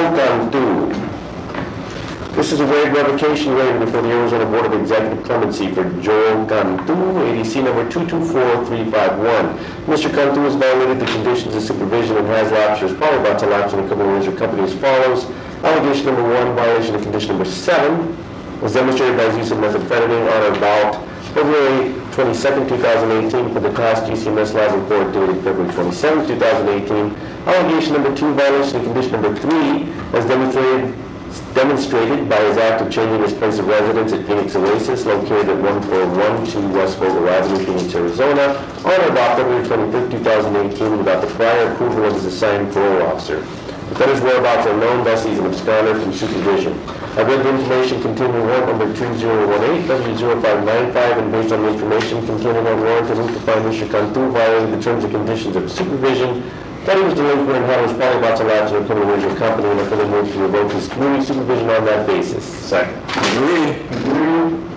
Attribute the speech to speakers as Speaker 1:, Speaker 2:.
Speaker 1: Cantu. This is a waived revocation rating before the Arizona Board of Executive Clemency for Joel Cantu, ADC number 224351. Mr. Cantu has violated the conditions of supervision and has lapsed or is probably about to lapse in the criminal injury company as follows. Allegation number 1, violation of condition number 7, was demonstrated by his use of methamphetamine on or about February 22nd, 2018 for the task GCMS Lab report dated February 27th, 2018. Allegation number 2, violation of condition number 3, was demonstrated by his act of changing his place of residence at Phoenix Oasis, located at 1412 West Vogel Avenue, Phoenix, Arizona, on or about February 25th, 2018, without the prior approval of his assigned parole officer. Defendant's whereabouts are known, thus he's an absconder from supervision. I read the information containing warrant number 2018, W0595, and based on the information containing that warrant, I move to find Mr. Cantu violated the terms and conditions of supervision, that he was delinquent and was probably about to lapse in a criminal injury company, and I further move to revoke his community supervision on that basis.
Speaker 2: Second.
Speaker 1: Agreed.